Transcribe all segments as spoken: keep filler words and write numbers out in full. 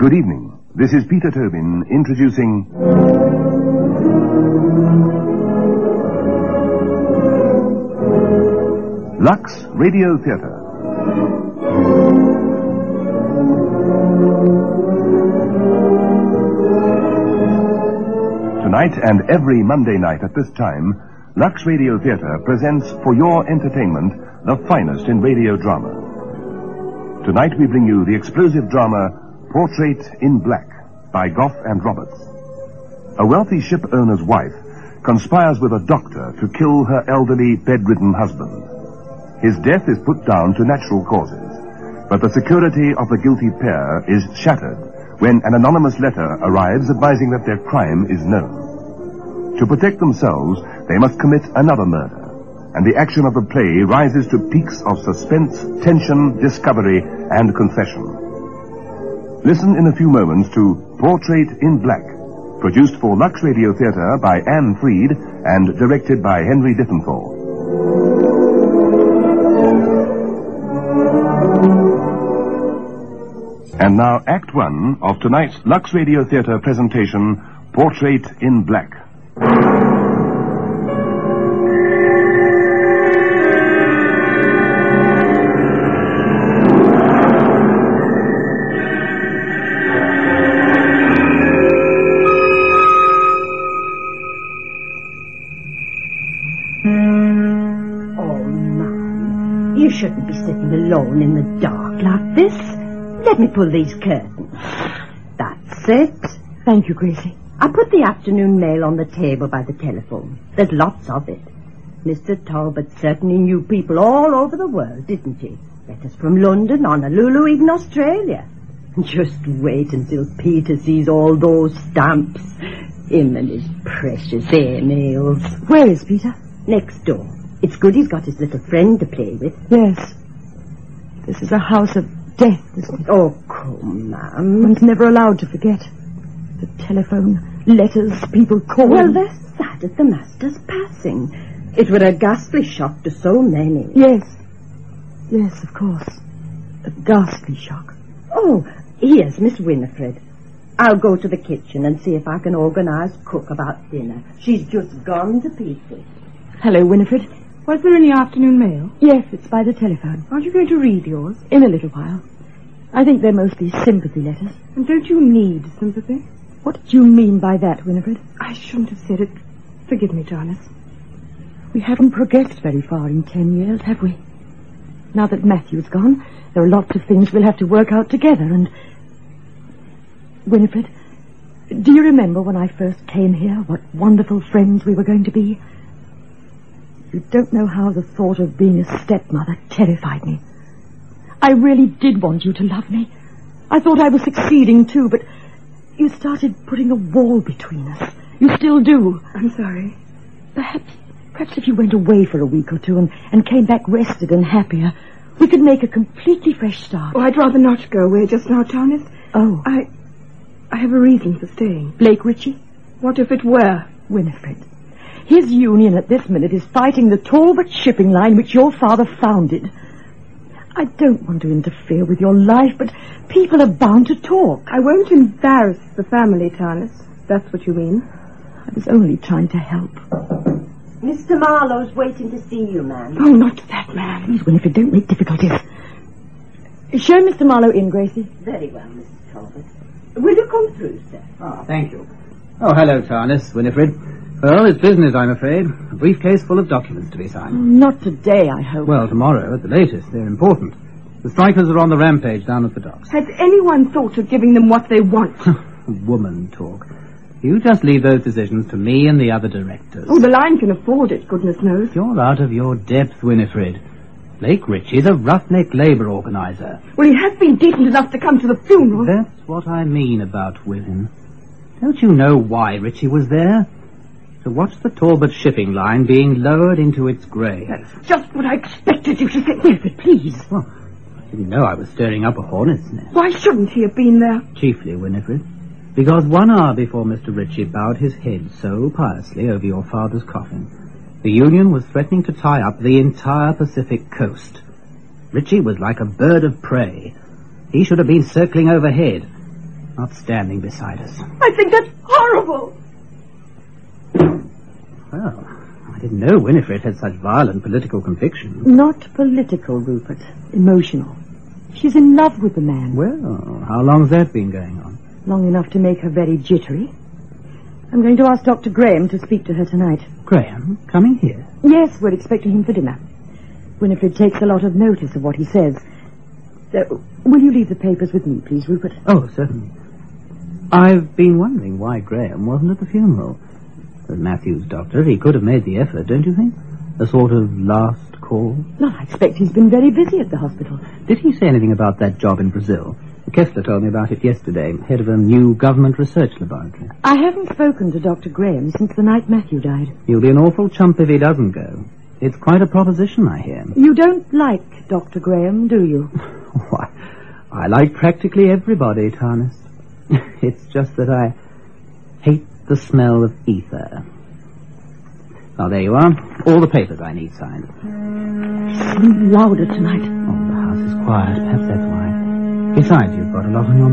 Good evening. This is Peter Tobin introducing... Lux Radio Theatre. Tonight and every Monday night at this time, Lux Radio Theatre presents for your entertainment the finest in radio drama. Tonight we bring you the explosive drama Portrait in Black by Gough and Roberts. A wealthy ship owner's wife conspires with a doctor to kill her elderly bedridden husband. His death is put down to natural causes, but the security of the guilty pair is shattered when an anonymous letter arrives advising that their crime is known. To protect themselves, they must commit another murder, and the action of the play rises to peaks of suspense, tension, discovery, and confession. Listen in a few moments to Portrait in Black, produced for Lux Radio Theatre by Anne Freed and directed by Henry Diffenthal. And now, Act One of tonight's Lux Radio Theatre presentation, Portrait in Black. You shouldn't be sitting alone in the dark like this. Let me pull these curtains. That's it. Thank you, Gracie. I put the afternoon mail on the table by the telephone. There's lots of it. Mister Talbot certainly knew people all over the world, didn't he? Letters from London, Honolulu, even Australia. Just wait until Peter sees all those stamps. Him and his precious airmails. Where is Peter? Next door. It's good he's got his little friend to play with. Yes. This is a house of death, isn't it? Oh, come, ma'am. One's never allowed to forget. The telephone, letters, people calling. Well, they're sad at the master's passing. It were a ghastly shock to so many. Yes. Yes, of course. A ghastly shock. Oh, here's Miss Winifred. I'll go to the kitchen and see if I can organize cook about dinner. She's just gone to pieces. Hello, Winifred. Was there any afternoon mail? Yes, it's by the telephone. Aren't you going to read yours? In a little while. I think they're mostly sympathy letters. And don't you need sympathy? What do you mean by that, Winifred? I shouldn't have said it. Forgive me, Jarlath. We haven't progressed very far in ten years, have we? Now that Matthew's gone, there are lots of things we'll have to work out together, and... Winifred, do you remember when I first came here, what wonderful friends we were going to be? You don't know how the thought of being a stepmother terrified me. I really did want you to love me. I thought I was succeeding too, but you started putting a wall between us. You still do. I'm sorry. Perhaps, perhaps if you went away for a week or two and, and came back rested and happier, we could make a completely fresh start. Oh, I'd rather not go away just now, Jarlath. Oh. I, I have a reason for staying. Blake Ritchie? What if it were? Winifred. His union at this minute is fighting the Talbot shipping line which your father founded. I don't want to interfere with your life, but people are bound to talk. I won't embarrass the family, Jarlath. That's what you mean. I was only trying to help. Mister Marlowe's waiting to see you, ma'am. Oh, not that man. Please, Winifred, don't make difficulties. Show Mister Marlowe in, Gracie. Very well, Missus Talbot. Will you come through, sir? Ah, thank you. Oh, hello, Jarlath, Winifred. Well, it's business, I'm afraid. A briefcase full of documents to be signed. Not today, I hope. Well, tomorrow, at the latest. They're important. The strikers are on the rampage down at the docks. Has anyone thought of giving them what they want? Woman talk. You just leave those decisions to me and the other directors. Oh, the line can afford it, goodness knows. You're out of your depth, Winifred. Blake Ritchie's a roughneck labour organiser. Well, he has been decent enough to come to the funeral. That's what I mean about women. Don't you know why Ritchie was there? To watch the Talbot shipping line being lowered into its grave. That's just what I expected you to say. Winifred, please. Well, I didn't know I was stirring up a hornet's nest. Why shouldn't he have been there? Chiefly, Winifred, because one hour before Mister Ritchie bowed his head so piously over your father's coffin, the Union was threatening to tie up the entire Pacific coast. Ritchie was like a bird of prey. He should have been circling overhead. not standing beside us. I think that's horrible. Well, I didn't know Winifred had such violent political convictions. Not political, Rupert. Emotional. She's in love with the man. Well, how long's that been going on? Long enough to make her very jittery. I'm going to ask Doctor Graham to speak to her tonight. Graham, coming here? Yes, we're expecting him for dinner. Winifred takes a lot of notice of what he says. Uh, will you leave the papers with me, please, Rupert? Oh, certainly. I've been wondering why Graham wasn't at the funeral. As Matthew's doctor, he could have made the effort, don't you think? A sort of last call. No, I expect he's been very busy at the hospital. Did he say anything about that job in Brazil? Kessler told me about it yesterday, head of a new government research laboratory. I haven't spoken to Doctor Graham since the night Matthew died. He'll be an awful chump if he doesn't go. It's quite a proposition, I hear. You don't like Doctor Graham, do you? Why, I like practically everybody, Tarnis. It's just that I hate the smell of ether. Oh, there you are. All the papers I need signed. It's louder tonight. Oh, the house is quiet. Perhaps that's why. Besides, you've got a lot on your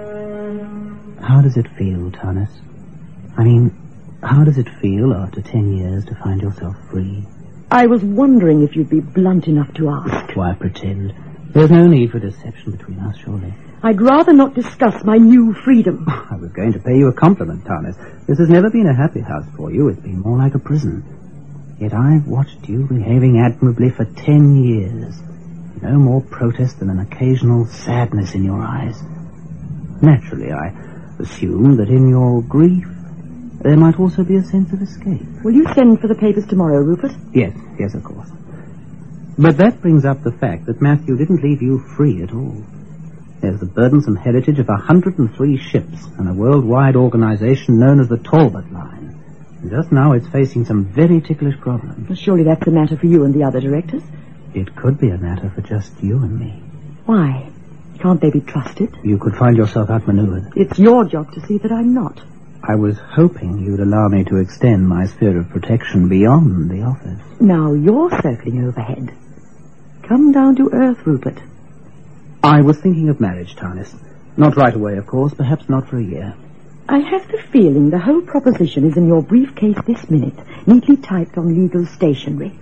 mind. How does it feel, Tarnis? I mean, how does it feel after ten years to find yourself free? I was wondering if you'd be blunt enough to ask. Why pretend? There's no need for deception between us, surely. I'd rather not discuss my new freedom. I was going to pay you a compliment, Tarnis. This has never been a happy house for you. It's been more like a prison. Yet I've watched you behaving admirably for ten years. No more protest than an occasional sadness in your eyes. Naturally, I assume that in your grief there might also be a sense of escape. Will you send for the papers tomorrow, Rupert? Yes, yes, of course. But that brings up the fact that Matthew didn't leave you free at all. There's the burdensome heritage of one hundred and three ships and a worldwide organization known as the Talbot Line. And just now it's facing some very ticklish problems. Well, surely that's a matter for you and the other directors. It could be a matter for just you and me. Why? Can't they be trusted? You could find yourself outmaneuvered. It's your job to see that I'm not. I was hoping you'd allow me to extend my sphere of protection beyond the office. Now you're circling overhead. Come down to earth, Rupert. I was thinking of marriage, Tarnis. Not right away, of course. Perhaps not for a year. I have the feeling the whole proposition is in your briefcase this minute, neatly typed on legal stationery.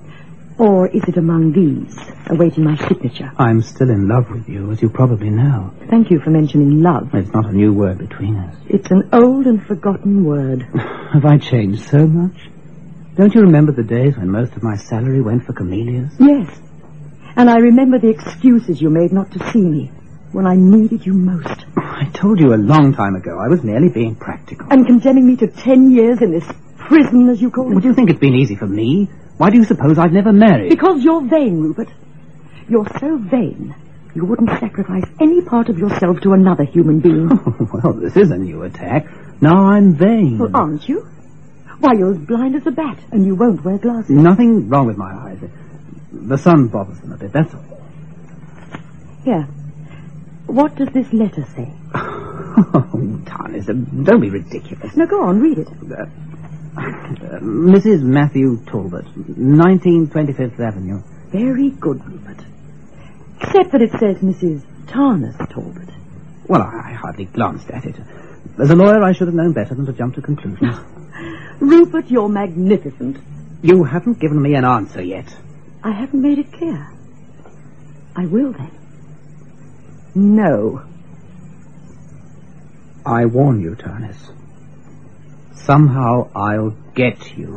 Or is it among these, awaiting my signature? I'm still in love with you, as you probably know. Thank you for mentioning love. It's not a new word between us. It's an old and forgotten word. Have I changed so much? Don't you remember the days when most of my salary went for camellias? Yes. And I remember the excuses you made not to see me when I needed you most. I told you a long time ago I was merely being practical. And condemning me to ten years in this prison, as you call it. Would you think it's been easy for me? Why do you suppose I've never married? Because you're vain, Rupert. You're so vain, you wouldn't sacrifice any part of yourself to another human being. Well, this is a new attack. Now I'm vain. Well, aren't you? Why, you're as blind as a bat, and you won't wear glasses. Nothing wrong with my eyes. The sun bothers them a bit, that's all. Here. What does this letter say? Oh, Tarnis, don't be ridiculous. Now, go on, read it. Uh, uh, Missus Matthew Talbot, nineteen twenty-fifth Avenue. Very good, Rupert. Except that it says Missus Tarnis Talbot. Well, I, I hardly glanced at it. As a lawyer, I should have known better than to jump to conclusions. Rupert, you're magnificent. You haven't given me an answer yet. I haven't made it clear. I will, then. No. I warn you, Tarnis. Somehow I'll get you.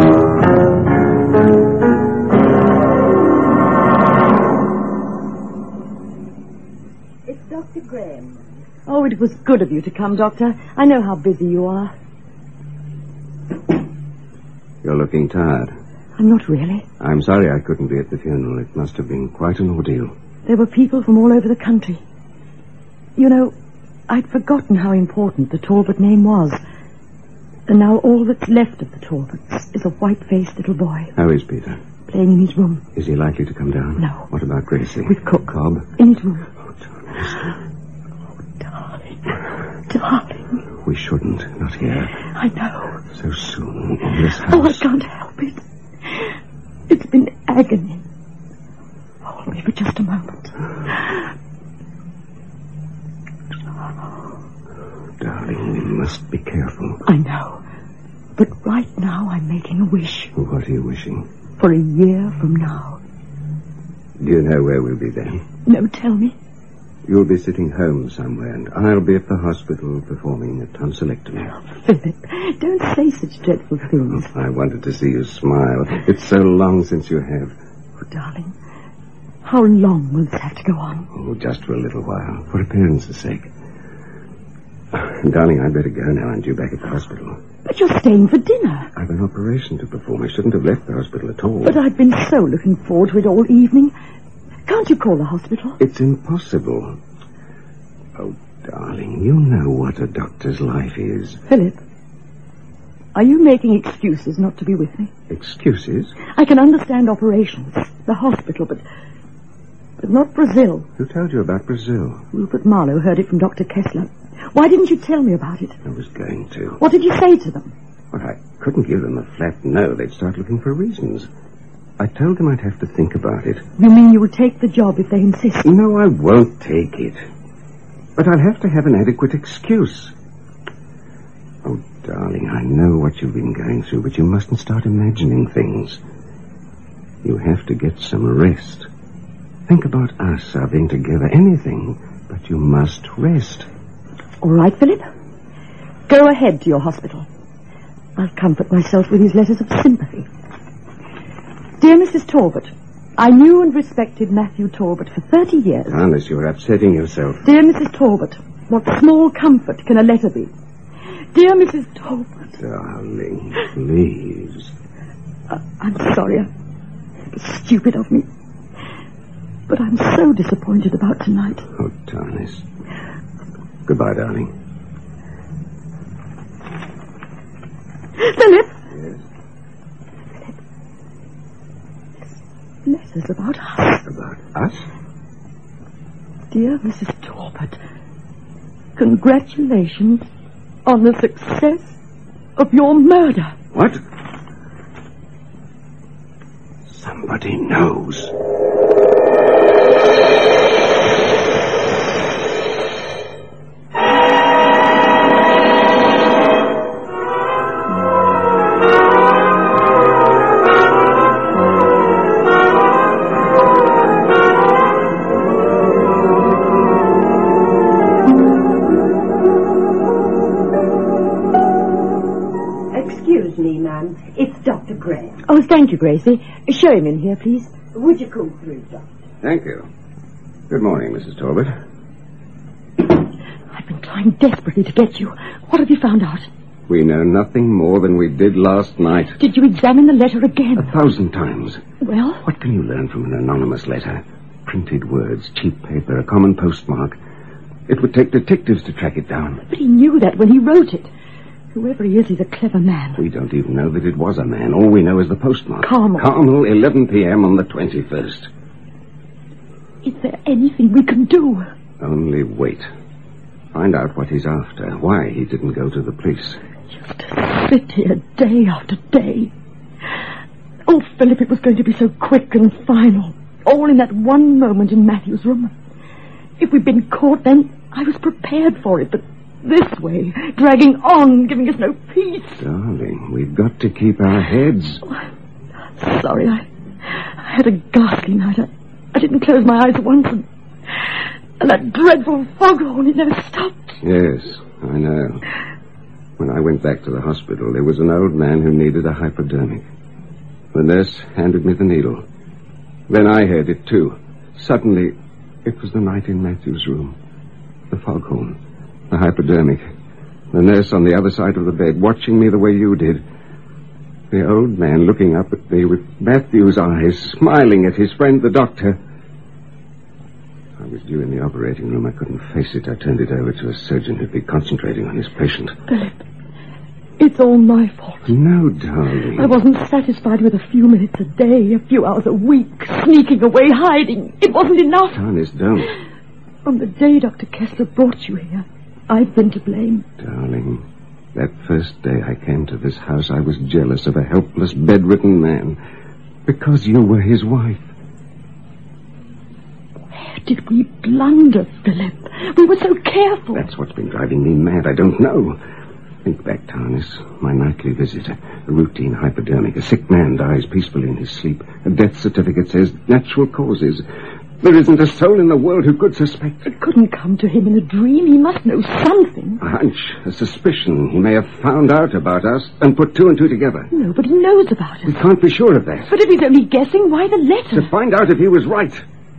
It's Doctor Graham. Oh, it was good of you to come, Doctor. I know how busy you are. You're looking tired. I'm not really. I'm sorry I couldn't be at the funeral. It must have been quite an ordeal. There were people from all over the country. You know, I'd forgotten how important the Talbot name was. And now all that's left of the Talbots is a white-faced little boy. How is Peter? Playing in his room. Is he likely to come down? No. What about Gracie? With Cook. Cobb? In his room. Oh, Thomas. Oh, darling. Darling. We shouldn't. Not here. I know. So soon in this house. Oh, I can't help it. It's been agony. Hold me for just a moment. But right now I'm making a wish. What are you wishing? For a year from now. Do you know where we'll be then? No, tell me. You'll be sitting home somewhere, and I'll be at the hospital performing a tonsillectomy. Philip, don't say such dreadful things. I wanted to see you smile. It's so long since you have. Oh, darling, how long will this have to go on? Oh, just for a little while, for appearance's sake. Darling, I'd better go now. I'm due back at the hospital. But you're staying for dinner. I've an operation to perform. I shouldn't have left the hospital at all. But I've been so looking forward to it all evening. Can't you call the hospital? It's impossible. Oh, darling, you know what a doctor's life is. Philip, are you making excuses not to be with me? Excuses? I can understand operations, the hospital, but... but not Brazil. Who told you about Brazil? Rupert Marlowe heard it from Doctor Kessler. Why didn't you tell me about it? I was going to. What did you say to them? Well, I couldn't give them a flat no. They'd start looking for reasons. I told them I'd have to think about it. You mean you will take the job if they insist? No, I won't take it. But I'll have to have an adequate excuse. Oh, darling, I know what you've been going through, but you mustn't start imagining things. You have to get some rest. Think about us, our being together, anything, but you must rest. All right, Philip. Go ahead to your hospital. I'll comfort myself with his letters of sympathy. Dear Missus Talbot, I knew and respected Matthew Talbot for thirty years. Unless you're upsetting yourself. Dear Missus Talbot, what small comfort can a letter be? Dear Missus Talbot. Darling, please. Uh, I'm sorry. It was stupid of me. But I'm so disappointed about tonight. Oh, Tarnis. Goodbye, darling. Philip! Yes? Letters about us. About us? Dear Missus Talbot, congratulations on the success of your murder. What? Somebody knows. Excuse me, ma'am. It's Doctor Graham. Oh, thank you, Gracie. Show him in here, please. Would you come through, Doctor? Thank you. Good morning, Missus Talbot. I've been trying desperately to get you. What have you found out? We know nothing more than we did last night. Did you examine the letter again? A thousand times. Well? What can you learn from an anonymous letter? Printed words, cheap paper, a common postmark. It would take detectives to track it down. But he knew that when he wrote it. Whoever he is, he's a clever man. We don't even know that it was a man. All we know is the postmark. Carmel. Carmel, eleven p.m. on the twenty-first. Is there anything we can do? Only wait. Find out what he's after, why he didn't go to the police. Just to sit here day after day. Oh, Philip, it was going to be so quick and final. All in that one moment in Matthew's room. If we'd been caught, then I was prepared for it, but this way, dragging on, giving us no peace. Darling, we've got to keep our heads. Oh, I'm sorry, I, I had a ghastly night. I, I didn't close my eyes once, and, and that dreadful foghorn, it never stopped. Yes, I know. When I went back to the hospital, there was an old man who needed a hypodermic. The nurse handed me the needle. Then I heard it, too. Suddenly, it was the night in Matthew's room. The foghorn, the hypodermic, the nurse on the other side of the bed, watching me the way you did. The old man looking up at me with Matthew's eyes, smiling at his friend, the doctor. I was due in the operating room. I couldn't face it. I turned it over to a surgeon who'd be concentrating on his patient. Philip, it's all my fault. No, darling. I wasn't satisfied with a few minutes a day, a few hours a week, sneaking away, hiding. It wasn't enough. Tarnis, don't. From the day Doctor Kessler brought you here, I've been to blame. Darling, that first day I came to this house, I was jealous of a helpless, bedridden man. Because you were his wife. Where did we blunder, Philip? We were so careful. That's what's been driving me mad. I don't know. Think back, Tarnis. My nightly visit. A routine hypodermic. A sick man dies peacefully in his sleep. A death certificate says natural causes. There isn't a soul in the world who could suspect. It couldn't come to him in a dream. He must know something. A hunch, a suspicion. He may have found out about us and put two and two together. Nobody knows about We us. can't be sure of that. But if he's only guessing, why the letter? To find out if he was right.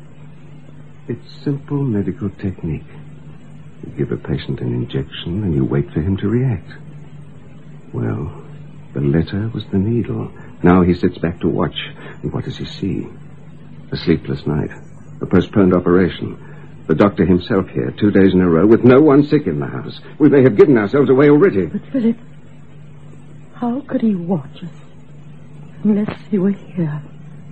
It's simple medical technique. You give a patient an injection and you wait for him to react. Well, the letter was the needle. Now he sits back to watch. And what does he see? A sleepless night. A postponed operation. The doctor himself here, two days in a row, with no one sick in the house. We may have given ourselves away already. But, Philip, how could he watch us unless he were here?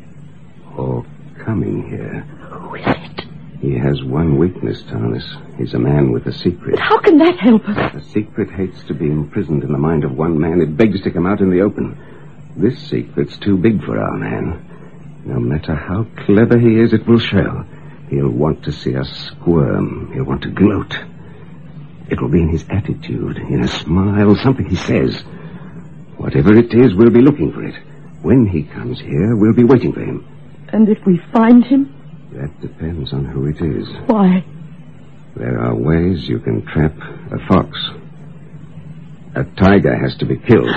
Or coming here. Who is it? He has one weakness, Tarnis. He's a man with a secret. But how can that help us? A secret hates to be imprisoned in the mind of one man. It begs to come out in the open. This secret's too big for our man. No matter how clever he is, it will show. He'll want to see us squirm. He'll want to gloat. It will be in his attitude, in a smile, something he says. Whatever it is, we'll be looking for it. When he comes here, we'll be waiting for him. And if we find him? That depends on who it is. Why? There are ways you can trap a fox. A tiger has to be killed.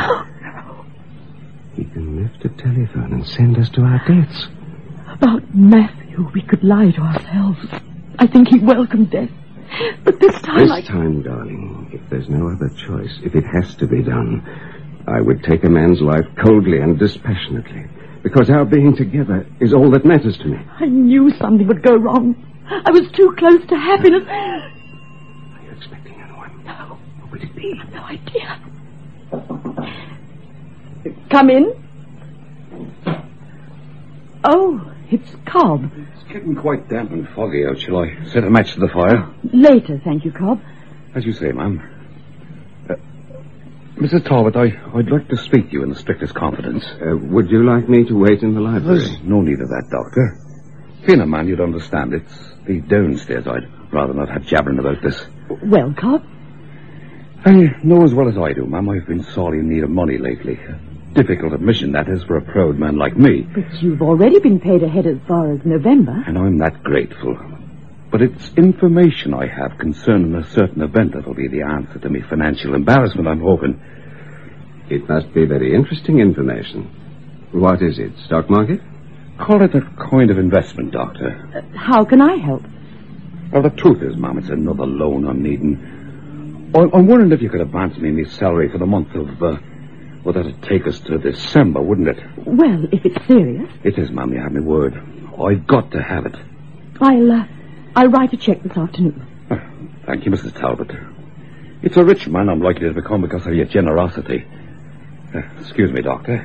He can lift a telephone and send us to our deaths. About Matthew, we could lie to ourselves. I think he welcomed death. But this time This I... time, darling, if there's no other choice, if it has to be done, I would take a man's life coldly and dispassionately. Because our being together is all that matters to me. I knew something would go wrong. I was too close to happiness. Are you expecting anyone? No. What would it be? I've no idea. Come in. Oh, it's Cobb. It's getting quite damp and foggy out. Shall I set a match to the fire? Later, thank you, Cobb. As you say, ma'am. Uh, Missus Talbot, I, I'd like to speak to you in the strictest confidence. Uh, would you like me to wait in the library? There's no need of that, Doctor. Being a man, you'd understand. It's the downstairs. I'd rather not have jabbering about this. Well, Cobb? I know as well as I do, ma'am, I've been sorely in need of money lately. Difficult admission, that is, for a proud man like me. But you've already been paid ahead as far as November. And I'm that grateful. But it's information I have concerning a certain event that'll be the answer to me financial embarrassment, I'm hoping. It must be very interesting information. What is it, stock market? Call it a kind of investment, Doctor. Uh, how can I help? Well, the truth is, ma'am, it's another loan I'm needing. I- I'm wondering if you could advance me my salary for the month of... Uh, well, that'd take us to December, wouldn't it? Well, if it's serious, It is, ma'am, you have my word. I've got to have it. I'll, uh, I'll write a check this afternoon. Uh, Thank you, Missus Talbot. It's a rich man I'm likely to become because of your generosity. Uh, excuse me, Doctor.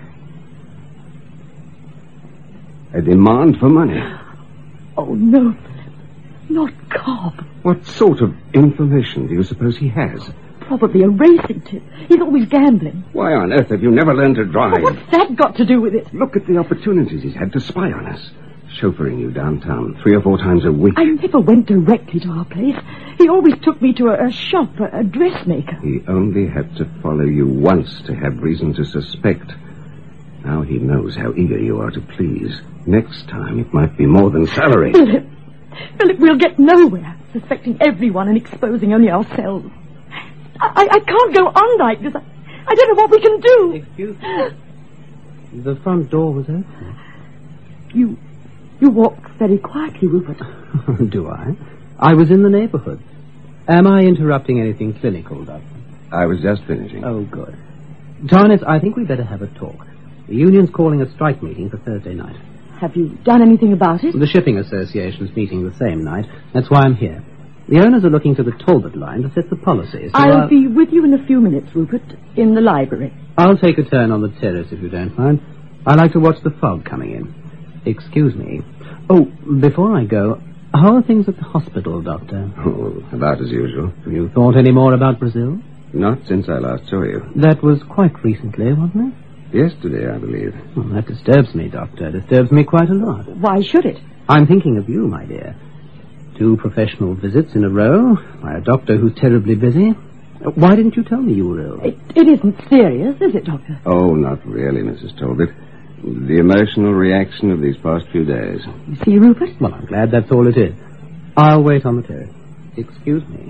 A demand for money. Oh, no, Philip. Not Cobb. What sort of information do you suppose he has? Probably a racing tip. He's always gambling. Why on earth have you never learned to drive? But what's that got to do with it? Look at the opportunities he's had to spy on us. Chauffeuring you downtown three or four times a week. I never went directly to our place. He always took me to a, a shop, a, a dressmaker. He only had to follow you once to have reason to suspect. Now he knows how eager you are to please. Next time it might be more than salary. Philip, Philip, we'll get nowhere suspecting everyone and exposing only ourselves. I, I can't go on like this. I, I don't know what we can do. Excuse me. The front door was open. You, you walk very quietly, Rupert. Do I? I was in the neighborhood. Am I interrupting anything clinical, Doctor? I was just finishing. Oh, good. Tarnis, I think we'd better have a talk. The union's calling a strike meeting for Thursday night. Have you done anything about it? The Shipping Association's meeting the same night. That's why I'm here. The owners are looking to the Talbot line to set the policy. So I'll I'll be with you in a few minutes, Rupert, in the library. I'll take a turn on the terrace if you don't mind. I like to watch the fog coming in. Excuse me. Oh, before I go, how are things at the hospital, Doctor? Oh, about as usual. Have you thought any more about Brazil? Not since I last saw you. That was quite recently, wasn't it? Yesterday, I believe. Well, that disturbs me, Doctor. Disturbs me quite a lot. Why should it? I'm thinking of you, my dear. Two professional visits in a row by a doctor who's terribly busy. Uh, Why didn't you tell me you were ill? It, it isn't serious, is it, Doctor? Oh, not really, Missus Talbot. The emotional reaction of these past few days. You see, Rupert? Well, I'm glad that's all it is. I'll wait on the terrace. Excuse me.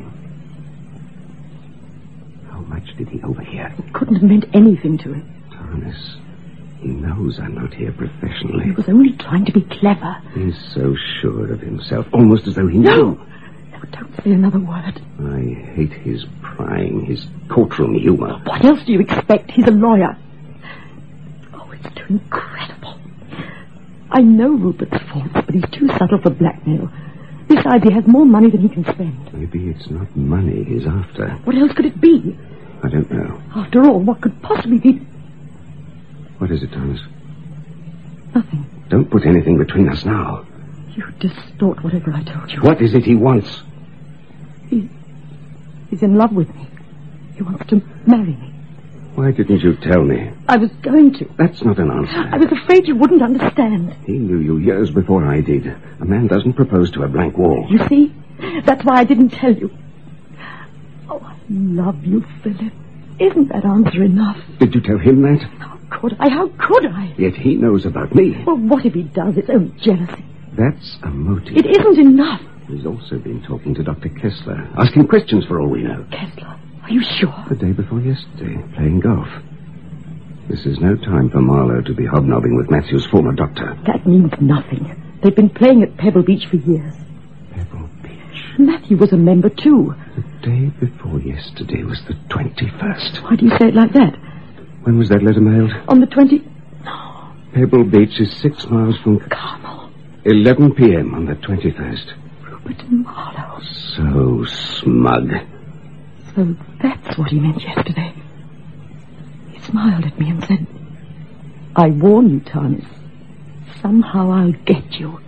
How much did he overhear? It couldn't have meant anything to him. Tarnis, he knows I'm not here professionally. He was only trying to be clever. He's so sure of himself, almost as though he No! knew. No, don't say another word. I hate his prying, his courtroom humor. What else do you expect? He's a lawyer. Oh, it's too incredible. I know Rupert's faults, but he's too subtle for blackmail. Besides, he has more money than he can spend. Maybe it's not money he's after. What else could it be? I don't know. After all, what could possibly be... What is it, Thomas? Nothing. Don't put anything between us now. You distort whatever I told you. What is it he wants? He, he's in love with me. He wants to marry me. Why didn't you tell me? I was going to. That's not an answer. I was afraid you wouldn't understand. He knew you years before I did. A man doesn't propose to a blank wall. You see? That's why I didn't tell you. Oh, I love you, Philip. Isn't that answer enough? Did you tell him that? How could I? How could I? Yet he knows about me. Well, what if he does? It's only jealousy. That's a motive. It isn't enough. He's also been talking to Doctor Kessler, asking questions for all we know. Kessler, are you sure? The day before yesterday, playing golf. This is no time for Marlowe to be hobnobbing with Matthew's former doctor. That means nothing. They've been playing at Pebble Beach for years. Pebble Beach? Matthew was a member, too. The day before yesterday was the twenty-first. Why do you say it like that? When was that letter mailed? On the twenty... No. Pebble Beach is six miles from... Carmel. eleven p.m. on the twenty-first. Rupert Marlowe. So smug. So that's what he meant yesterday. He smiled at me and said, I warn you, Tarnis. Somehow I'll get you.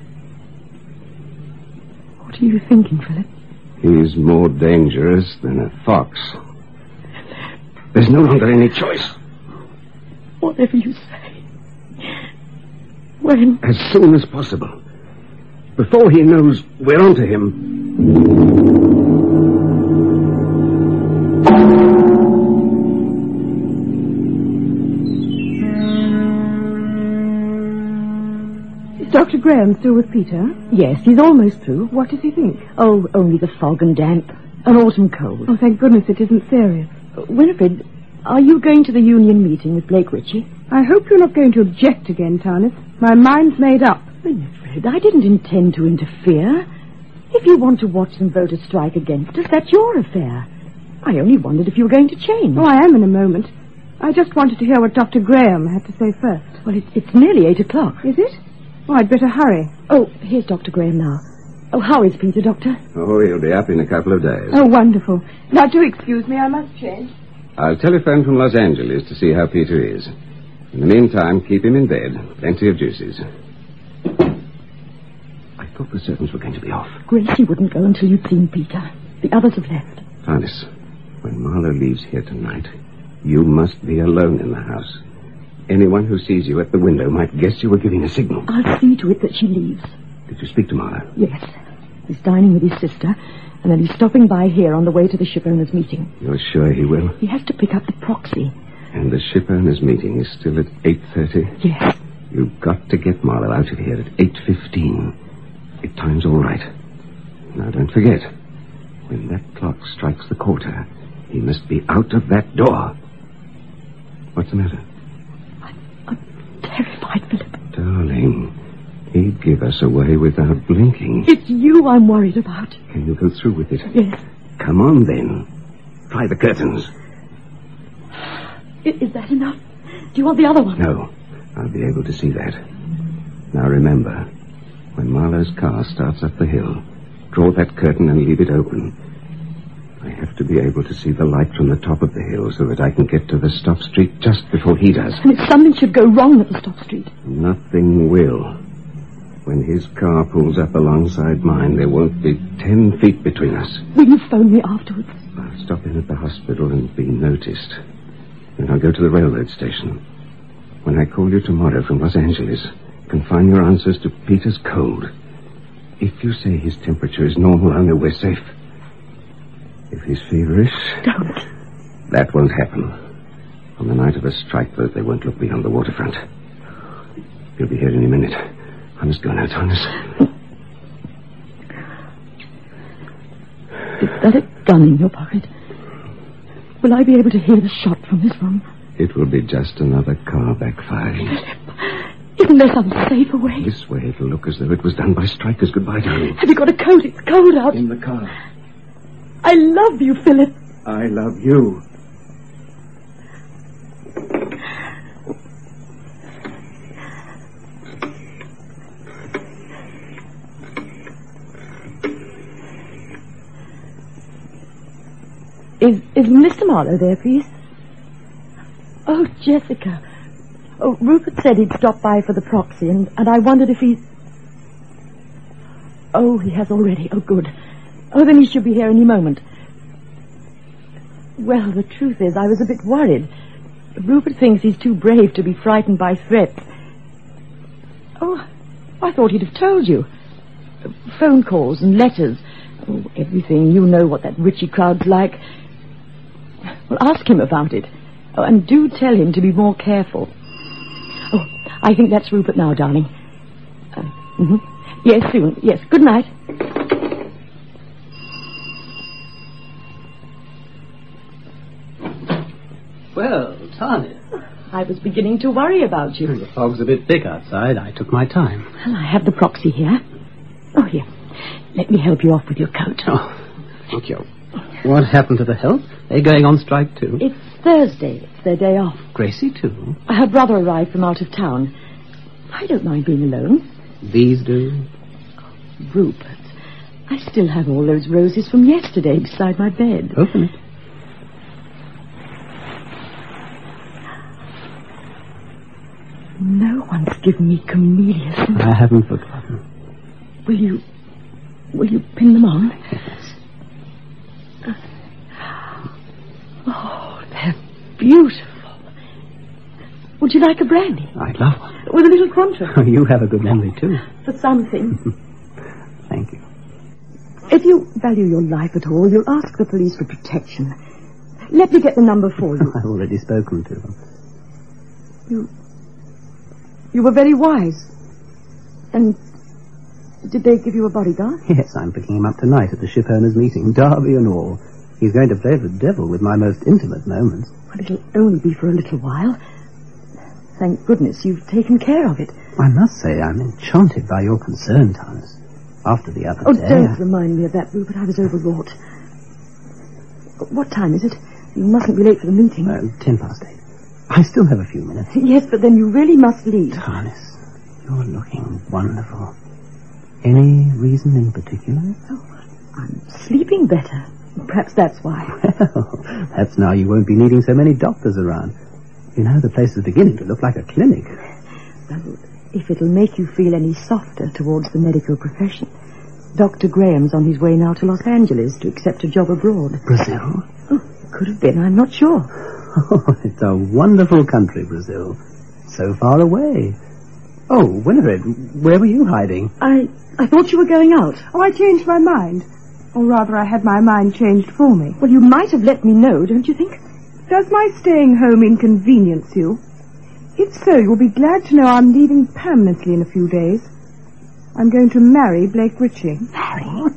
What are you thinking, Philip? He's more dangerous than a fox. There's no longer any choice. Whatever you say. When? As soon as possible. Before he knows we're onto him. Doctor Graham still with Peter? Yes, he's almost through. What does he think? Oh, only the fog and damp. An autumn cold. Oh, thank goodness it isn't serious. Uh, Winifred, are you going to the union meeting with Blake Ritchie? I hope you're not going to object again, Tarnis. My mind's made up. Winifred, I didn't intend to interfere. If you want to watch them voters strike against us, that's your affair. I only wondered if you were going to change. Oh, I am in a moment. I just wanted to hear what Doctor Graham had to say first. Well, it, it's nearly eight o'clock. Is it? Oh, I'd better hurry. Oh, here's Doctor Graham now. Oh, how is Peter, Doctor? Oh, he'll be up in a couple of days. Oh, wonderful. Now, do excuse me, I must change. I'll telephone from Los Angeles to see how Peter is. In the meantime, keep him in bed. Plenty of juices. I thought the servants were going to be off. Gracie wouldn't go until you'd seen Peter. The others have left. Tarnis, when Marlowe leaves here tonight, you must be alone in the house. Anyone who sees you at the window might guess you were giving a signal. I'll see to it that she leaves. Did you speak to Marlowe? Yes. He's dining with his sister, and then he's stopping by here on the way to the shipowners' meeting. You're sure he will? He has to pick up the proxy. And the shipowners' meeting is still at eight thirty? Yes. You've got to get Marlowe out of here at eight fifteen. If time's all right. Now, don't forget, when that clock strikes the quarter, he must be out of that door. What's the matter? Terrified, Philip. Darling, he'd give us away without blinking. It's you I'm worried about. Can you go through with it? Yes. Come on, then. Try the curtains. Is, is that enough? Do you want the other one? No, I'll be able to see that. Now remember, when Marlowe's car starts up the hill, draw that curtain and leave it open. I have to be able to see the light from the top of the hill so that I can get to the stop street just before he does. And if something should go wrong at the stop street? Nothing will. When his car pulls up alongside mine, there won't be ten feet between us. Will you phone me afterwards? I'll stop in at the hospital and be noticed. Then I'll go to the railroad station. When I call you tomorrow from Los Angeles, confine your answers to Peter's cold. If you say his temperature is normal, I'll know we're safe. If he's feverish... Don't. That won't happen. On the night of a strike vote, they won't look beyond the waterfront. He'll be here any minute. I must go now, Thomas. Is that a gun in your pocket? Will I be able to hear the shot from this room? It will be just another car backfiring. Philip, isn't there some safer way? This way it'll look as though it was done by strikers. Goodbye, darling. Have you got a coat? It's cold out. In the car. I love you, Philip. I love you. Is, is Mister Marlowe there, please? Oh, Jessica. Oh, Rupert said he'd stop by for the proxy, and, and I wondered if he... Oh, he has already. Oh, good. Oh, then he should be here any moment. Well, the truth is, I was a bit worried. Rupert thinks he's too brave to be frightened by threats. Oh, I thought he'd have told you. Phone calls and letters. Oh, everything. You know what that Ritchie crowd's like. Well, ask him about it. Oh, and do tell him to be more careful. Oh, I think that's Rupert now, darling. Uh, mm-hmm. Yes, soon. Yes, good night. Well, Tanya. I was beginning to worry about you. The fog's a bit thick outside. I took my time. Well, I have the proxy here. Oh, here. Let me help you off with your coat. Oh, thank you. What happened to the help? They're going on strike, too. It's Thursday. It's their day off. Gracie, too? Her brother arrived from out of town. I don't mind being alone. These do? Rupert, I still have all those roses from yesterday beside my bed. Open it. No one's given me camellias. I haven't forgotten. Will you... Will you pin them on? Yes. Oh, they're beautiful. Would you like a brandy? I'd love one. With a little Cointreau. Oh, you have a good memory, too. For something. Thank you. If you value your life at all, you'll ask the police for protection. Let me get the number for you. I've already spoken to them. You... You were very wise. And did they give you a bodyguard? Yes, I'm picking him up tonight at the ship owners' meeting, Derby and all. He's going to play the devil with my most intimate moments. Well, it'll only be for a little while. Thank goodness you've taken care of it. I must say I'm enchanted by your concern, Thomas. After the other Oh, day... don't remind me of that, Rupert. I was overwrought. What time is it? You mustn't be late for the meeting. Uh, ten past eight. I still have a few minutes. Yes, but then you really must leave. Thomas, you're looking wonderful. Any reason in particular? Oh, I'm sleeping better. Perhaps that's why. Well, perhaps now you won't be needing so many doctors around. You know, the place is beginning to look like a clinic. Well, if it'll make you feel any softer towards the medical profession. Doctor Graham's on his way now to Los Angeles to accept a job abroad. Brazil? Oh, it could have been. I'm not sure. Oh, it's a wonderful country, Brazil. So far away. Oh, Winifred, where were you hiding? I I thought you were going out. Oh, I changed my mind. Or rather, I had my mind changed for me. Well, you might have let me know, don't you think? Does my staying home inconvenience you? If so, you'll be glad to know I'm leaving permanently in a few days. I'm going to marry Blake Ritchie. Marry? What?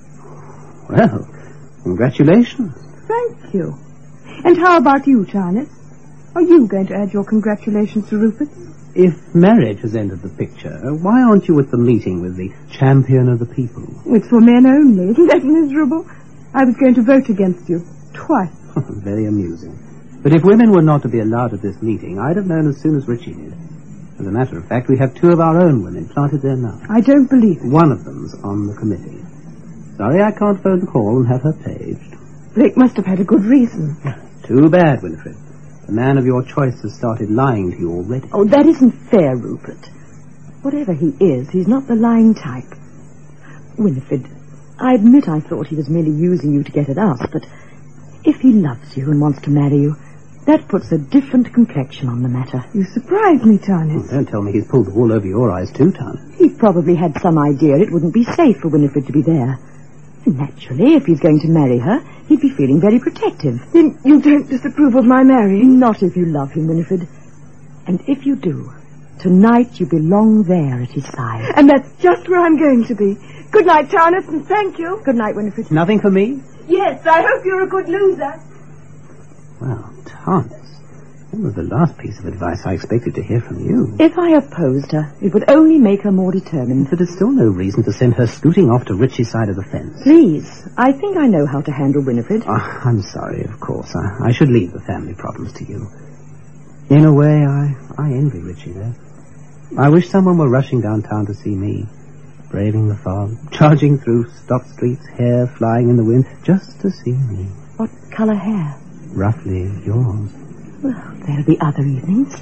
Well, congratulations. Thank you. And how about you, Charles? Are you going to add your congratulations to Rupert? If marriage has entered the picture, why aren't you at the meeting with the champion of the people? It's for men only. Isn't that miserable? I was going to vote against you. Twice. Very amusing. But if women were not to be allowed at this meeting, I'd have known as soon as Ritchie did. As a matter of fact, we have two of our own women planted there now. I don't believe it. One of them's on the committee. Sorry I can't phone the call and have her paged. Blake must have had a good reason. Too bad, Winifred. The man of your choice has started lying to you already. Oh, that isn't fair, Rupert. Whatever he is, he's not the lying type. Winifred, I admit I thought he was merely using you to get at us, but if he loves you and wants to marry you, that puts a different complexion on the matter. You surprise me, Tarnis. Oh, don't tell me he's pulled the wool over your eyes too, Tarnis. He probably had some idea it wouldn't be safe for Winifred to be there. Naturally, if he's going to marry her, he'd be feeling very protective. Then you don't disapprove of my marrying? Not if you love him, Winifred. And if you do, tonight you belong there at his side. And that's just where I'm going to be. Good night, Tarnus, and thank you. Good night, Winifred. Nothing for me? Yes, I hope you're a good loser. Well, Thomas, that was the last piece of advice I expected to hear from you. If I opposed her, it would only make her more determined. But there's still no reason to send her scooting off to Richie's side of the fence. Please, I think I know how to handle Winifred. Oh, I'm sorry, of course. I, I should leave the family problems to you. In a way, I, I envy Richie, though. I wish someone were rushing downtown to see me, braving the fog, charging through stop streets, hair flying in the wind, just to see me. What colour hair? Roughly yours. Well, there'll be other evenings.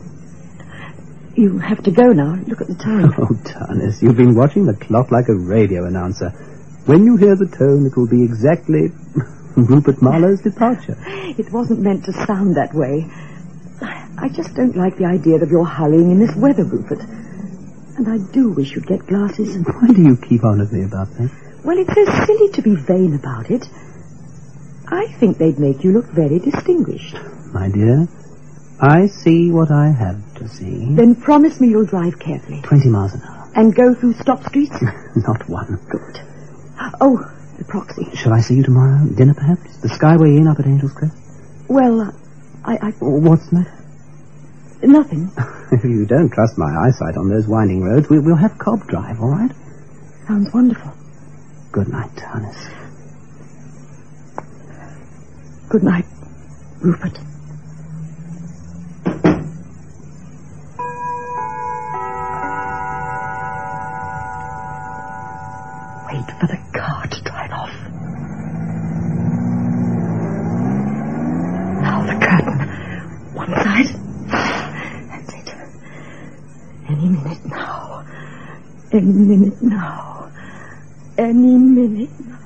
You have to go now. Look at the time. Oh, Tarnis, you've been watching the clock like a radio announcer. When you hear the tone, it will be exactly Rupert Marlowe's departure. It wasn't meant to sound that way. I just don't like the idea of your hurrying in this weather, Rupert. And I do wish you'd get glasses. Why do you keep on at me about that? Well, it's so silly to be vain about it. I think they'd make you look very distinguished. My dear, I see what I have to see. Then promise me you'll drive carefully. Twenty miles an hour. And go through stop streets? Not one. Good. Oh, the proxy. Shall I see you tomorrow? Dinner, perhaps? The Skyway Inn up at Angel's Crest? Well, uh, I, I... What's the matter? Nothing. If you don't trust my eyesight on those winding roads, we, we'll have Cobb Drive, all right? Sounds wonderful. Good night, Tarnis. Good night, Rupert. Wait for the car to drive off. Now the curtain. One side. That's it. Any minute now. Any minute now. Any minute now.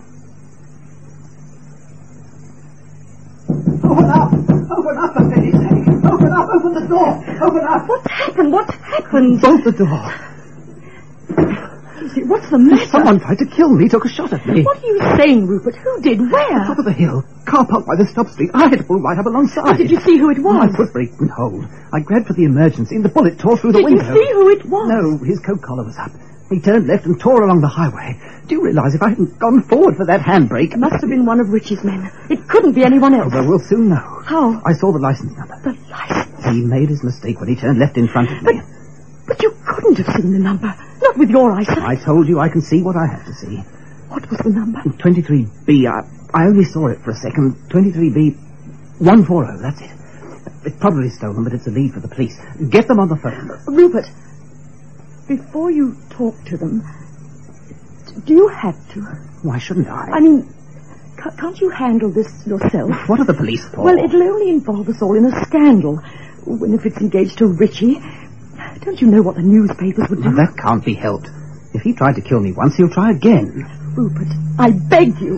Open up! Open up, for pity's sake! Open up! Open the door! Open up! What's happened? What's happened? Bolt the door! Lucy, what's the matter? Someone tried to kill me, took a shot at me. What are you saying, Rupert? Who did? Where? Top of the hill. Car parked by the stop street. I had to pull right up alongside. Did you see who it was? My foot brake didn't hold. I grabbed for the emergency and the bullet tore through the did window. Did you see who it was? No, his coat collar was up. He turned left and tore along the highway. Do you realize if I hadn't gone forward for that handbrake... It must have been one of Richie's men. It couldn't be anyone else. Oh, well, we'll soon know. How? I saw the license number. The license? He made his mistake when he turned left in front of me. But, but you couldn't have seen the number. Not with your eyesight. I told you I can see what I have to see. What was the number? twenty-three B. I, I only saw it for a second. twenty-three B one forty. That's it. It's probably stolen, but it's a lead for the police. Get them on the phone. Rupert, before you talk to them, do you have to? Why shouldn't I? I mean, ca- can't you handle this yourself? What are the police for? Well, it'll only involve us all in a scandal. When if it's engaged to Richie, don't you know what the newspapers would do? Well, that can't be helped. If he tried to kill me once, he'll try again. Rupert, I beg you.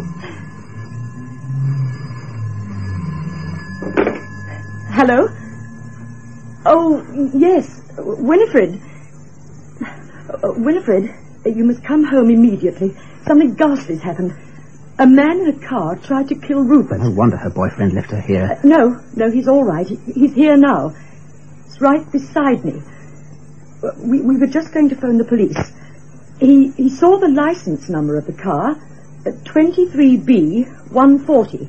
Hello? Oh, yes, Winifred. Uh, Winifred, you must come home immediately. Something ghastly's happened. A man in a car tried to kill Rupert. No wonder her boyfriend left her here. Uh, no, no, he's all right. He, he's here now. It's right beside me. Uh, we, we were just going to phone the police. He, he saw the license number of the car, uh, twenty-three B one forty.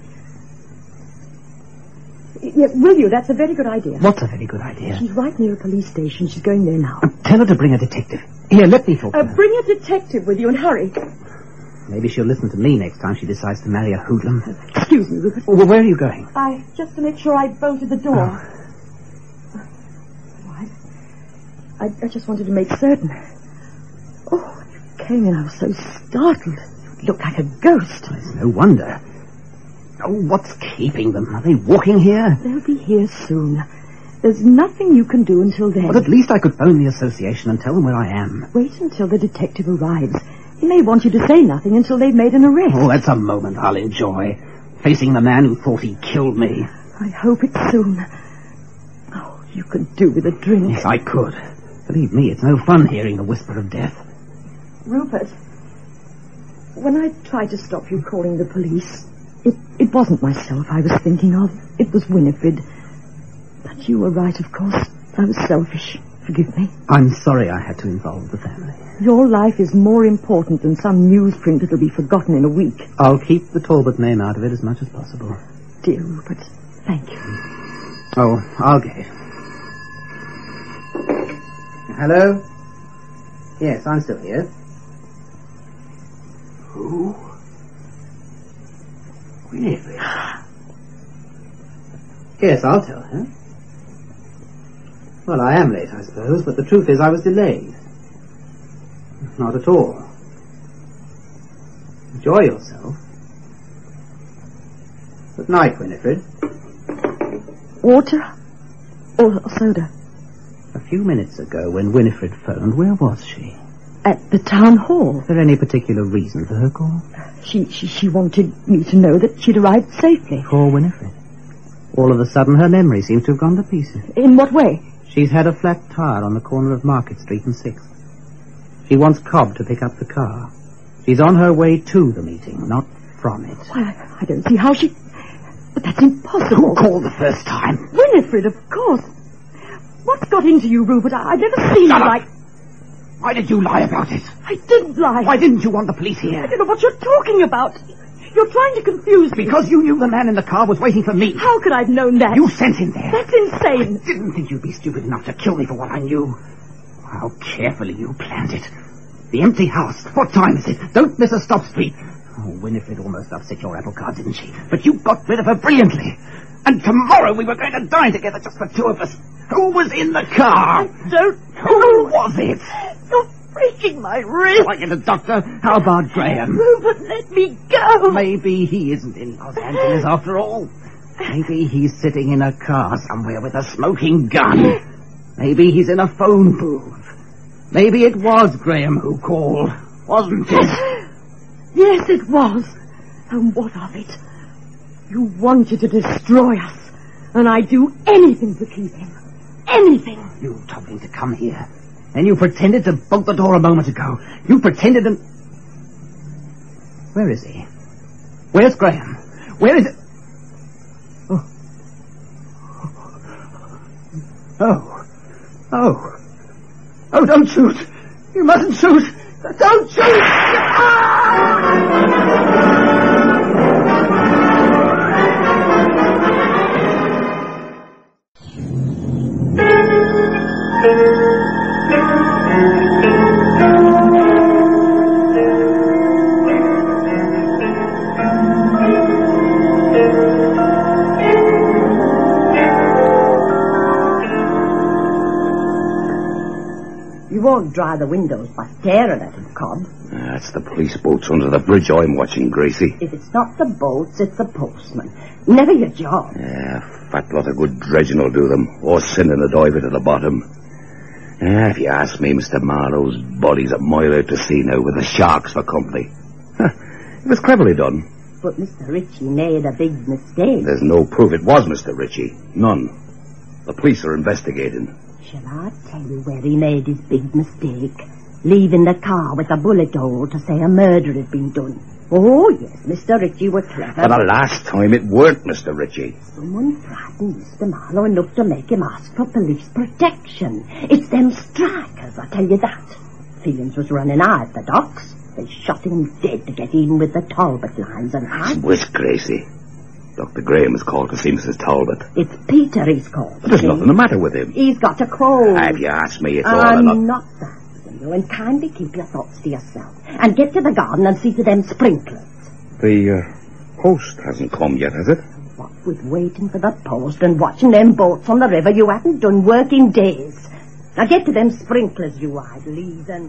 Yes, will you? That's a very good idea. What's a very good idea? She's right near a police station. She's going there now. Uh, tell her to bring a detective. Here, let me talk Uh, to her. bring a detective with you and hurry. Maybe she'll listen to me next time she decides to marry a hoodlum. Excuse me, Rupert. Well, where are you going? I, just to make sure I bolted the door. Oh. Why? I, I just wanted to make certain. Oh, you came in, I was so startled. You looked like a ghost. It's no wonder. Oh, what's keeping them? Are they walking here? They'll be here soon. There's nothing you can do until then. But at least I could phone the association and tell them where I am. Wait until the detective arrives. He may want you to say nothing until they've made an arrest. Oh, that's a moment I'll enjoy. Facing the man who thought he killed me. I hope it's soon. Oh, you could do with a drink. Yes, I could. Believe me, it's no fun hearing the whisper of death. Rupert. when I tried to stop you calling the police, it, it wasn't myself I was thinking of. It was Winifred. But you were right, of course. I was selfish. Forgive me. I'm sorry I had to involve the family. Your life is more important than some newsprint that'll be forgotten in a week. I'll keep the Talbot name out of it as much as possible. Dear Rupert, thank you. Oh, I'll get. Hello? Yes, I'm still here. Who? Winifred? Yes, I'll tell her. Well, I am late, I suppose, but the truth is I was delayed. Not at all. Enjoy yourself. Good night, Winifred. Water or soda? A few minutes ago, when Winifred phoned, where was she? At the town hall. Was there any particular reason for her call? She, she, she wanted me to know that she'd arrived safely. Poor Winifred. All of a sudden, her memory seems to have gone to pieces. In what way? She's had a flat tire on the corner of Market Street and sixth. She wants Cobb to pick up the car. She's on her way to the meeting, not from it. Why, I, I don't see how she... But that's impossible. Who called the first time? Winifred, of course. What's got into you, Rupert? I, I've never seen you like... Why did you lie about it? I didn't lie. Why didn't you want the police here? I don't know what you're talking about. You're trying to confuse me. Because you knew the man in the car was waiting for me. How could I have known that? You sent him there. That's insane. I didn't think you'd be stupid enough to kill me for what I knew. How carefully you planned it. The empty house. What time is it? Don't miss a stop street. Oh, Winifred almost upset your apple cart, didn't she? But you got rid of her brilliantly. And tomorrow we were going to dine together, just the two of us. Who was in the car? I don't... Who was it? You're breaking my wrist. Shall I get a doctor? How about Graham? Rupert, let me go. Maybe he isn't in Los Angeles after all. Maybe he's sitting in a car somewhere with a smoking gun. Maybe he's in a phone booth. Maybe it was Graham who called, wasn't it? Yes, it was. And what of it? You wanted to destroy us, and I'd do anything to keep him. Anything. You told him to come here, and you pretended to bolt the door a moment ago. You pretended and... Where is he? Where's Graham? Where is it? Oh. Oh. Oh. Oh, don't shoot. You mustn't shoot. Don't shoot. Ah! Won't dry the windows by staring at him, Cobb. That's the police boats under the bridge I'm watching, Gracie. If it's not the boats, it's the postman. Never your job. Yeah, fat lot of good dredging will do them, or sending a diver to the bottom. Yeah, if you ask me, Mister Marlowe's body's a mile out to sea now with the sharks for company. Huh, it was cleverly done. But Mister Ritchie made a big mistake. There's no proof it was Mister Ritchie. None. The police are investigating. Shall I tell you where he made his big mistake? Leaving the car with a bullet hole to say a murder had been done. Oh, yes, Mister Ritchie was clever. For the last time, it weren't Mister Ritchie. Someone frightened Mister Marlowe enough to make him ask for police protection. It's them strikers, I tell you that. Feelings was running high at the docks. They shot him dead to get even with the Talbot lines and I... Whisk, Gracie. Doctor Graham is called to see Missus Talbot. It's Peter he's called. But there's see? nothing the matter with him. He's got a cold. If you ask me, it's all I'm a lot... not that, you and kindly keep your thoughts to yourself. And get to the garden and see to them sprinklers. The uh, post hasn't come yet, has it? What with waiting for the post and watching them boats on the river, you haven't done work in days. Now get to them sprinklers, you idle heathen.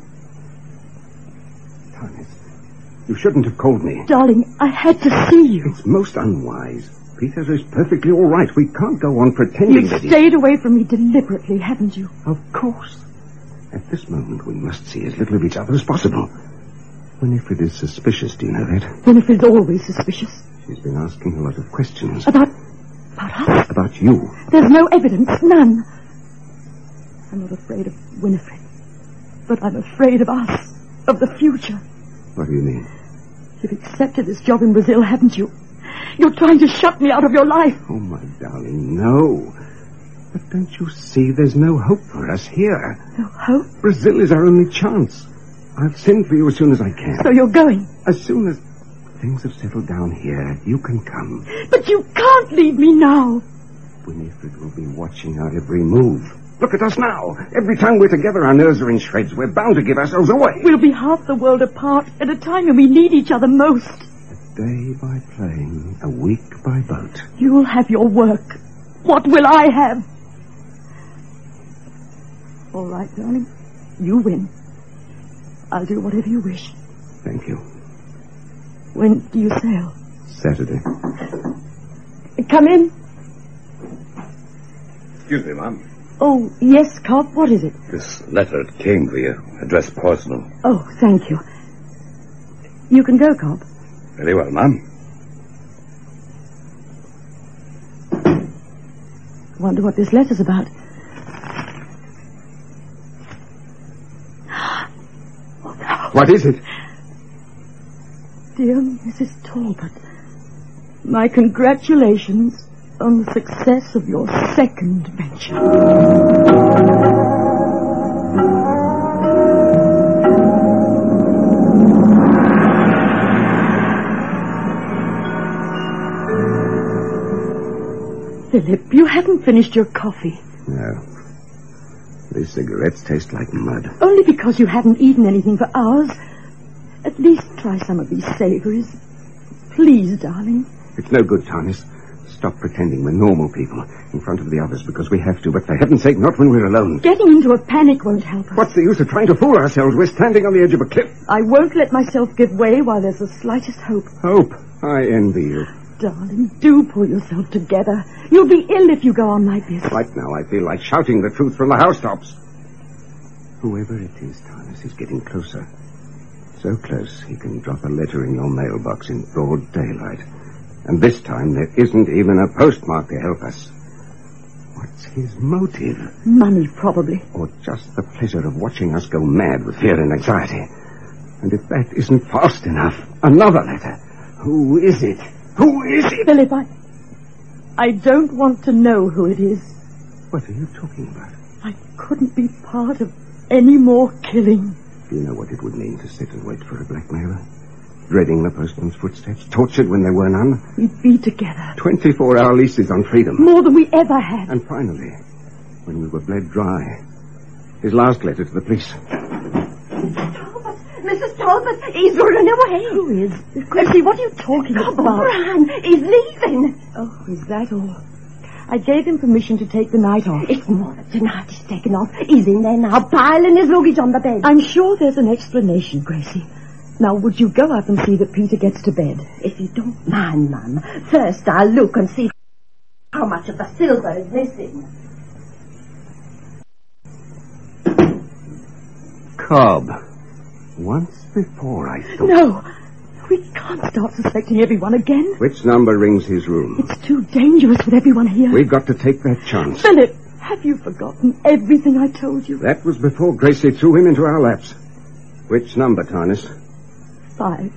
Thomas, you shouldn't have called me. Darling, I had to see you. It's most unwise. Peter is perfectly all right. We can't go on pretending You've that he... stayed away from me deliberately, haven't you? Of course. At this moment, we must see as little of each other as possible. Winifred is suspicious, do you know that? Winifred's always suspicious. She's been asking a lot of questions. About... about us? About you. There's no evidence, none. I'm not afraid of Winifred. But I'm afraid of us, of the future. What do you mean? You've accepted this job in Brazil, haven't you? You're trying to shut me out of your life. Oh, my darling, no. But don't you see there's no hope for us here? No hope? Brazil is our only chance. I'll send for you as soon as I can. So you're going? As soon as things have settled down here, you can come. But you can't leave me now. Winifred will be watching our every move. Look at us now. Every time we're together, our nerves are in shreds. We're bound to give ourselves away. We'll be half the world apart at a time when we need each other most. A day by plane, a week by boat. You'll have your work. What will I have? All right, darling. You win. I'll do whatever you wish. Thank you. When do you sail? Saturday. Come in. Excuse me, ma'am. Oh, yes, Cobb. What is it? This letter it came for you, addressed personal. Oh, thank you. You can go, Cobb. Very well, ma'am. Wonder what this letter's about. What is it? Dear Missus Talbot, my congratulations on the success of your second venture. Philip, you haven't finished your coffee. No. These cigarettes taste like mud. Only because you haven't eaten anything for hours. At least try some of these savories. Please, darling. It's no good, Tarnis. Stop pretending we're normal people in front of the others because we have to, but for heaven's sake, not when we're alone. Getting into a panic won't help us. What's the use of trying to fool ourselves? We're standing on the edge of a cliff. I won't let myself give way while there's the slightest hope. Hope? I envy you. Darling, do pull yourself together. You'll be ill if you go on like this. Right now, I feel like shouting the truth from the housetops. Whoever it is, Tarnis, is getting closer. So close, he can drop a letter in your mailbox in broad daylight. And this time, there isn't even a postmark to help us. What's his motive? Money, probably. Or just the pleasure of watching us go mad with fear and anxiety. And if that isn't fast enough, another letter. Who is it? Who is it? Philip, I... I don't want to know who it is. What are you talking about? I couldn't be part of any more killing. Do you know what it would mean to sit and wait for a blackmailer? Dreading the postman's footsteps, tortured when there were none? We'd be together. twenty-four hour leases on freedom. More than we ever had. And finally, when we were bled dry, his last letter to the police. Talbot, Missus Talbot, he's running away. Who is? Gracie, what are you talking Come about? on, he's leaving. Oh, is that all? I gave him permission to take the night off. It's more than tonight he's taken off. He's in there now, piling his luggage on the bed. I'm sure there's an explanation, Gracie. Now, would you go up and see that Peter gets to bed? If you don't mind, Mum, first I'll look and see how much of the silver is missing. Cobb. Once before I thought... No, we can't start suspecting everyone again. Which number rings his room? It's too dangerous with everyone here. We've got to take that chance. Philip, have you forgotten everything I told you? That was before Gracie threw him into our laps. Which number, Tarnis? Five.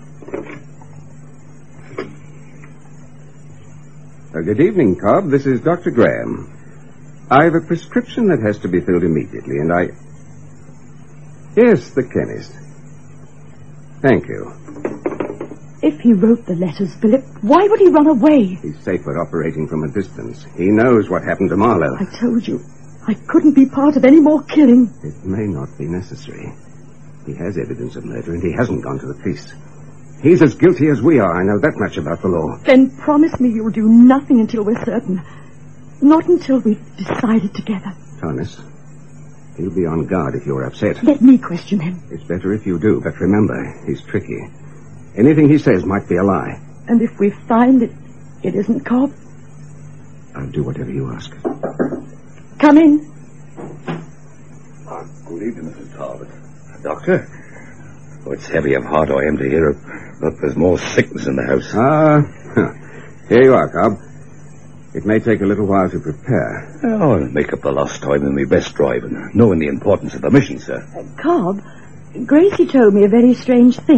Uh, good evening, Cobb. This is Doctor Graham. I've a prescription that has to be filled immediately, and I... Yes, the chemist. Thank you. If he wrote the letters, Philip, why would he run away? He's safer operating from a distance. He knows what happened to Marlowe. I told you, I couldn't be part of any more killing. It may not be necessary. He has evidence of murder, and he hasn't gone to the police. He's as guilty as we are. I know that much about the law. Then promise me you'll do nothing until we're certain. Not until we've decided together. Tarnis, he'll be on guard if you're upset. Let me question him. It's better if you do, but remember, he's tricky. Anything he says might be a lie. And if we find it, it isn't Cobb? I'll do whatever you ask. Come in. Oh, good evening, Missus Talbot. Doctor? Oh, it's heavy of heart I am to hear. Look, there's more sickness in the house. Ah, huh. Here you are, Cobb. It may take a little while to prepare. Oh, I'll make up the lost time in my best driving, knowing the importance of the mission, sir. Uh, Cobb, Gracie told me a very strange thing.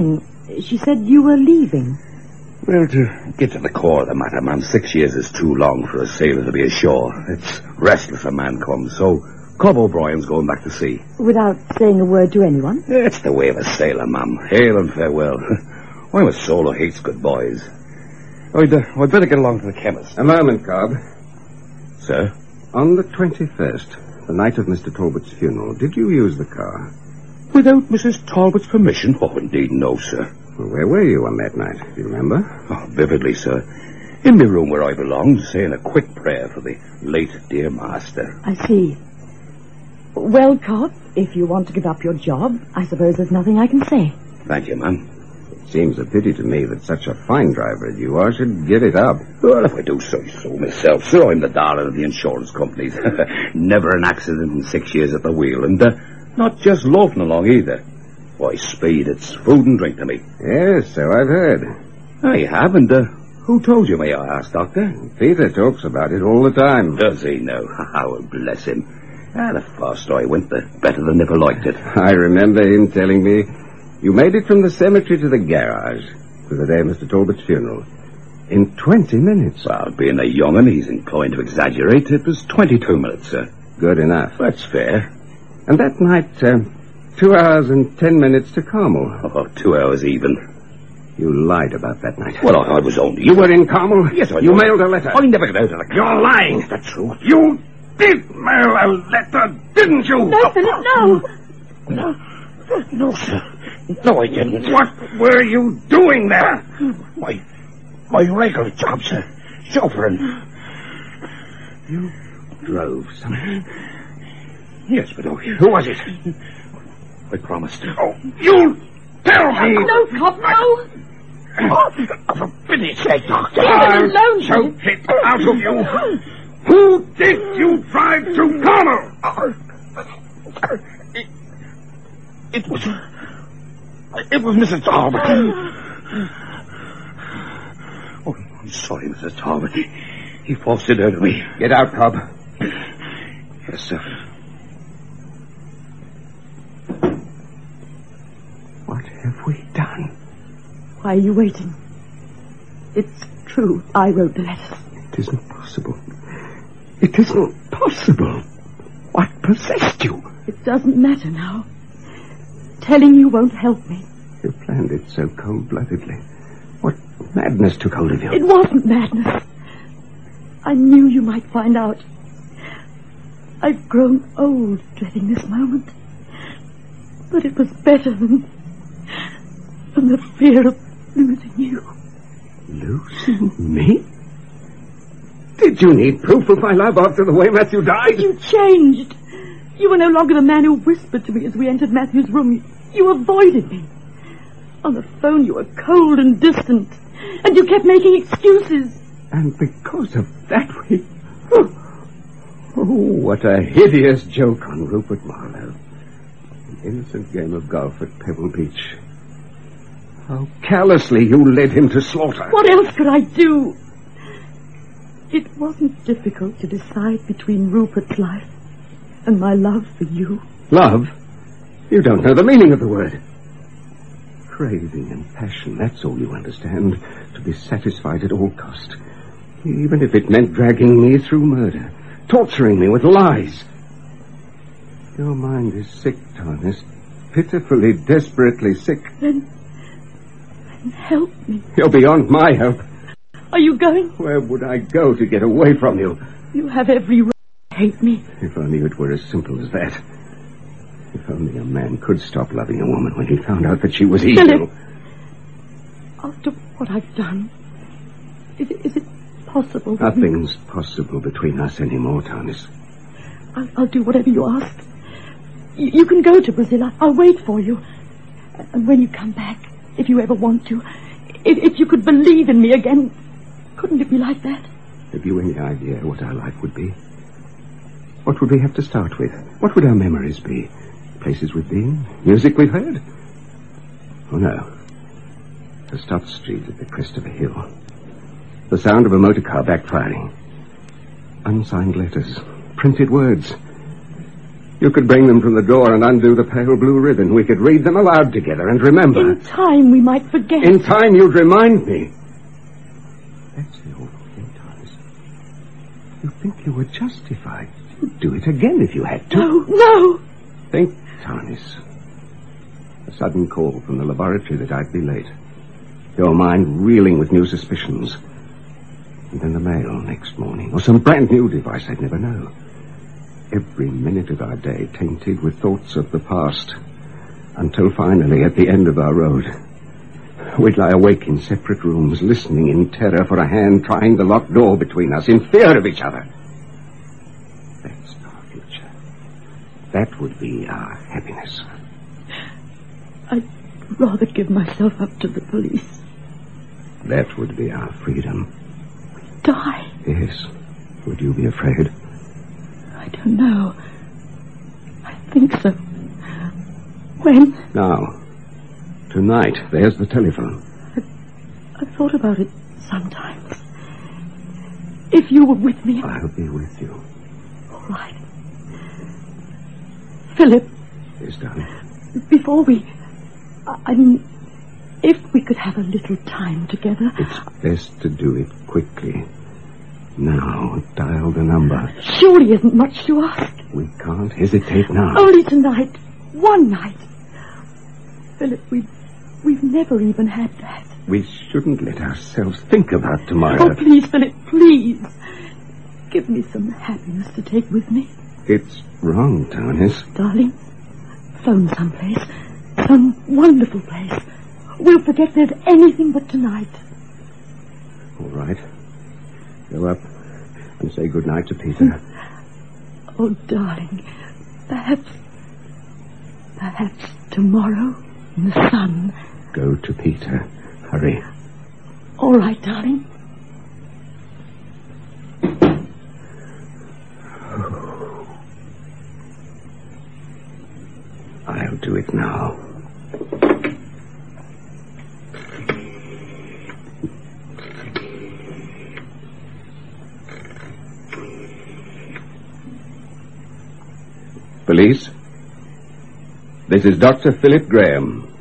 She said you were leaving. Well, to get to the core of the matter, ma'am, six years is too long for a sailor to be ashore. It's restless a man comes, so Cobb O'Brien's going back to sea. Without saying a word to anyone? It's the way of a sailor, ma'am. Hail and farewell. I'm a soul who hates goodbyes. I'd, uh, I'd better get along to the chemist. A moment, Cobb. Sir? On the twenty-first, the night of Mister Talbot's funeral, did you use the car? Without Missus Talbot's permission? Oh, indeed, no, sir. Well, where were you on that night? Do you remember? Oh, vividly, sir. In the room where I belonged, saying a quick prayer for the late dear master. I see. Well, Cobb, if you want to give up your job, I suppose there's nothing I can say. Thank you, ma'am. It seems a pity to me that such a fine driver as you are should give it up. Well, if I do say so myself, sir, I'm the darling of the insurance companies. Never an accident in six years at the wheel, and uh, not just loafing along either. Why, speed, it's food and drink to me. Yes, so I've heard. I haven't. Uh, who told you, may I ask, Doctor? Peter talks about it all the time. Does he now? Oh, bless him. Ah, the faster I went, the better the nipper liked it. I remember him telling me you made it from the cemetery to the garage to the day of Mister Talbot's funeral in twenty minutes. Well, being a young'un, he's inclined to exaggerate. It was twenty-two minutes, sir. Good enough. That's fair. And that night, uh, two hours and ten minutes to Carmel. Oh, two hours even. You lied about that night. Well, I, I was only... You were in Carmel? Yes, I You was. mailed a letter? I never got out of the car. You're lying. The truth. You did mail a letter, didn't you? No, Philip, no! No. No, sir. No, I didn't. What were you doing there? My... My regular job, sir. Chauffeuring. You drove something. Yes, but... Oh, Who was it? I promised. Oh, you tell me! No, Cobb, no! Oh, for pity's sake, Doctor. Leave it alone, Choke it out of you! Who did you drive to Carmel? Uh, it, it was... It was Missus Talbot. Oh, I'm sorry, Missus Talbot. He, he forced it out of me. Get out, Cobb. Yes, sir. What have we done? Why are you waiting? It's true. I wrote the letters. It isn't possible. It isn't possible. What possessed you? It doesn't matter now. Telling you won't help me. You planned it so cold-bloodedly. What madness took hold of you? It wasn't madness. I knew you might find out. I've grown old dreading this moment. But it was better than... than the fear of losing you. Losing me? Did you need proof of my love after the way Matthew died? You changed. You were no longer the man who whispered to me as we entered Matthew's room. You, you avoided me. On the phone you were cold and distant. And you kept making excuses. And because of that we... Oh, oh, what a hideous joke on Rupert Marlowe. An innocent game of golf at Pebble Beach. How callously you led him to slaughter. What else could I do? It wasn't difficult to decide between Rupert's life and my love for you. Love? You don't know the meaning of the word. Craving and passion, that's all you understand. To be satisfied at all cost. Even if it meant dragging me through murder. Torturing me with lies. Your mind is sick, Tarnis. Pitifully, desperately sick. Then... then help me. You're beyond my help. Are you going? Where would I go to get away from you? You have every right to hate me. If only it were as simple as that. If only a man could stop loving a woman when he found out that she was evil. Philip, after what I've done, is it, is it possible? that we- Nothing's possible between us anymore, Tarnis. I'll, I'll do whatever you ask. You, you can go to Brazil. I- I'll wait for you. And when you come back, if you ever want to, if, if you could believe in me again, couldn't it be like that? Have you any idea what our life would be? What would we have to start with? What would our memories be? Places we've been? Music we've heard? Oh, no. A stopped street at the crest of a hill. The sound of a motor car backfiring. Unsigned letters. Printed words. You could bring them from the door and undo the pale blue ribbon. We could read them aloud together and remember. In time, we might forget. In time, you'd remind me. That's the awful thing, Thomas. You think you were justified. You'd do it again if you had to. No, no. Think, Thomas. A sudden call from the laboratory that I'd be late. Your mind reeling with new suspicions. And then the mail next morning. Or some brand new device I'd never know. Every minute of our day tainted with thoughts of the past. Until finally, at the end of our road, we'd lie awake in separate rooms, listening in terror for a hand trying the locked door between us, in fear of each other. That's our future. That would be our happiness. I'd rather give myself up to the police. That would be our freedom. Die? Yes. Would you be afraid? I don't know. I think so. When? Now. Tonight. There's the telephone. I've, I've thought about it sometimes. If you were with me... I'll be with you. All right. Philip. Yes, darling. Before we... I mean, if we could have a little time together... It's best to do it quickly. Now, dial the number. Surely isn't much to ask. We can't hesitate now. Only tonight. One night. Philip, we've, we've never even had that. We shouldn't let ourselves think about tomorrow. Oh, please, Philip, please. Give me some happiness to take with me. It's wrong, Thomas. Darling, phone someplace. Some wonderful place. We'll forget there's anything but tonight. All right. Go up and say goodnight to Peter. Oh, darling, perhaps, perhaps tomorrow in the sun. Go to Peter. Hurry. All right, darling. I'll do it now. Police? This is Doctor Philip Graham.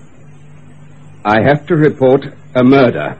I have to report a murder.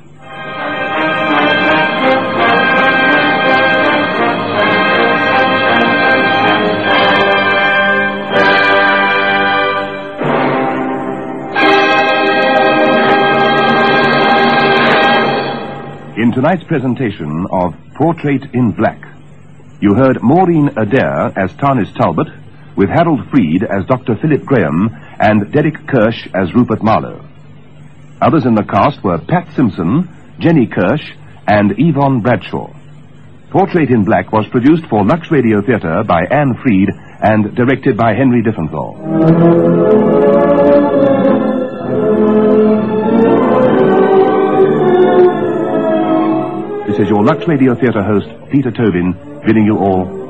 In tonight's presentation of Portrait in Black, you heard Maureen Adair as Tarnis Talbot, with Harold Freed as Doctor Philip Graham and Derek Kirsch as Rupert Marlowe. Others in the cast were Pat Simpson, Jenny Kirsch, and Yvonne Bradshaw. Portrait in Black was produced for Lux Radio Theatre by Anne Freed and directed by Henry Diffenthal. This is your Lux Radio Theatre host, Peter Tobin, bidding you all